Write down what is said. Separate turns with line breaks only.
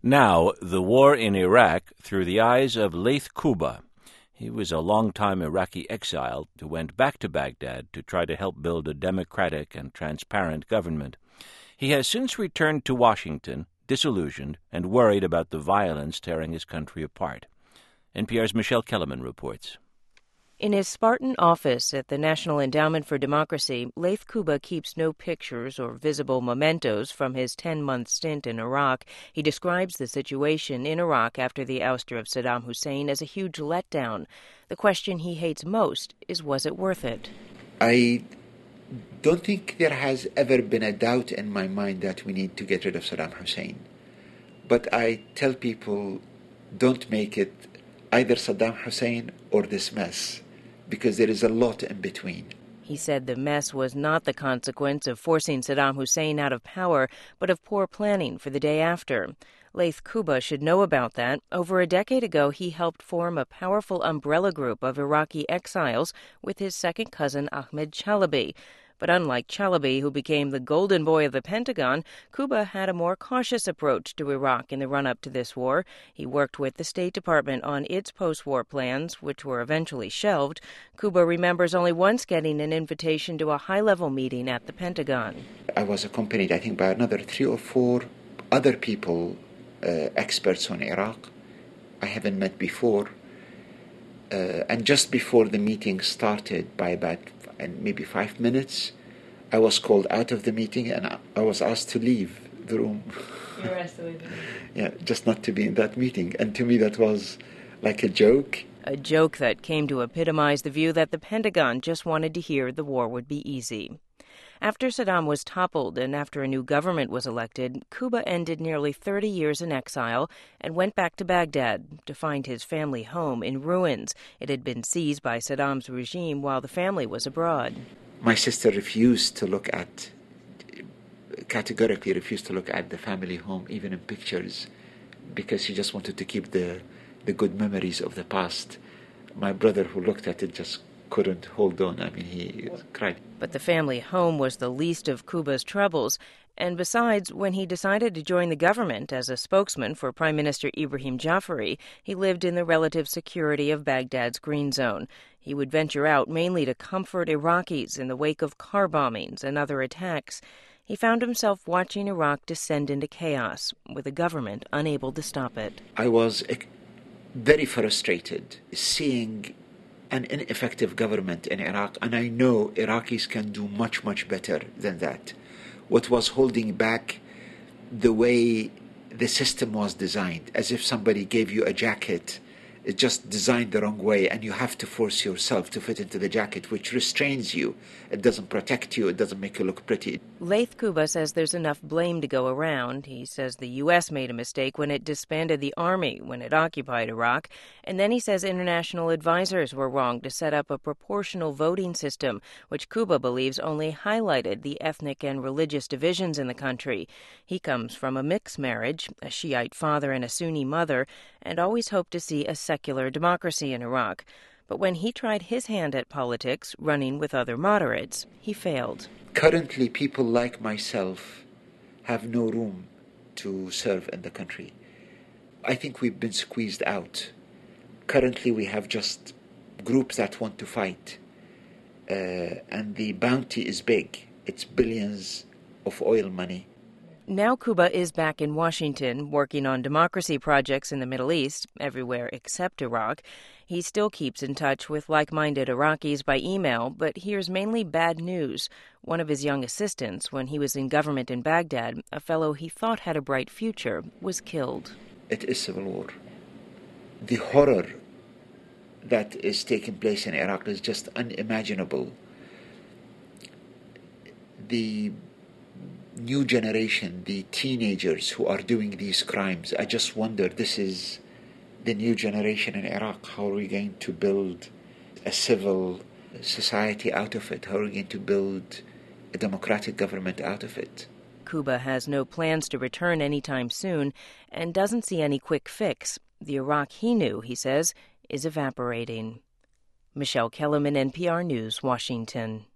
Now, the war in Iraq through the eyes of Laith Kuba. He was a long-time Iraqi exile who went back to Baghdad to try to help build a democratic and transparent government. He has since returned to Washington, disillusioned and worried about the violence tearing his country apart. NPR's Michelle Kellerman reports.
In his Spartan office at the National Endowment for Democracy, Laith Kuba keeps no pictures or visible mementos from his 10-month stint in Iraq. He describes the situation in Iraq after the ouster of Saddam Hussein as a huge letdown. The question he hates most is, was it worth it?
I don't think there has ever been a doubt in my mind that we need to get rid of Saddam Hussein. But I tell people, don't make it either Saddam Hussein or this mess, because there is a lot in between.
He said the mess was not the consequence of forcing Saddam Hussein out of power, but of poor planning for the day after. Laith Kuba should know about that. Over a decade ago, he helped form a powerful umbrella group of Iraqi exiles with his second cousin Ahmed Chalabi. But unlike Chalabi, who became the golden boy of the Pentagon, Kuba had a more cautious approach to Iraq in the run-up to this war. He worked with the State Department on its post-war plans, which were eventually shelved. Kuba remembers only once getting an invitation to a high-level meeting at the Pentagon.
I was accompanied, I think, by another 3 or 4 other people, experts on Iraq I haven't met before. And just before the meeting started, by about maybe 5 minutes, I was called out of the meeting and I was asked to leave the room.
You were asked to leave the meeting?
Yeah, just not to be in that meeting. And to me that was like a joke.
A joke that came to epitomize the view that the Pentagon just wanted to hear the war would be easy. After Saddam was toppled and after a new government was elected, Kuba ended nearly 30 years in exile and went back to Baghdad to find his family home in ruins. It had been seized by Saddam's regime while the family was abroad.
My sister categorically refused to look at the family home, even in pictures, because she just wanted to keep the good memories of the past. My brother, who looked at it, just couldn't hold on. I mean, he cried.
But the family home was the least of Kuba's troubles. And besides, when he decided to join the government as a spokesman for Prime Minister Ibrahim Jafari, he lived in the relative security of Baghdad's Green Zone. He would venture out mainly to comfort Iraqis in the wake of car bombings and other attacks. He found himself watching Iraq descend into chaos, with a government unable to stop it.
I was very frustrated seeing an ineffective government in Iraq, and I know Iraqis can do much, much better than that. What was holding back the way the system was designed, as if somebody gave you a jacket, it's just designed the wrong way, and you have to force yourself to fit into the jacket, which restrains you. It doesn't protect you. It doesn't make you look pretty.
Laith Kuba says there's enough blame to go around. He says the U.S. made a mistake when it disbanded the army when it occupied Iraq. And then he says international advisors were wrong to set up a proportional voting system, which Kuba believes only highlighted the ethnic and religious divisions in the country. He comes from a mixed marriage, a Shiite father and a Sunni mother, and always hoped to see a secular democracy in Iraq. But when he tried his hand at politics, running with other moderates, he failed.
Currently, people like myself have no room to serve in the country. I think we've been squeezed out. Currently, we have just groups that want to fight. And the bounty is big. It's billions of oil money.
Now Kuba is back in Washington, working on democracy projects in the Middle East, everywhere except Iraq. He still keeps in touch with like-minded Iraqis by email, but hears mainly bad news. One of his young assistants, when he was in government in Baghdad, a fellow he thought had a bright future, was killed.
It is civil war. The horror that is taking place in Iraq is just unimaginable. The new generation, the teenagers who are doing these crimes, I just wonder, this is the new generation in Iraq. How are we going to build a civil society out of it? How are we going to build a democratic government out of it?
Kuba has no plans to return anytime soon and doesn't see any quick fix. The Iraq he knew, he says, is evaporating. Michelle Kellerman, NPR News, Washington.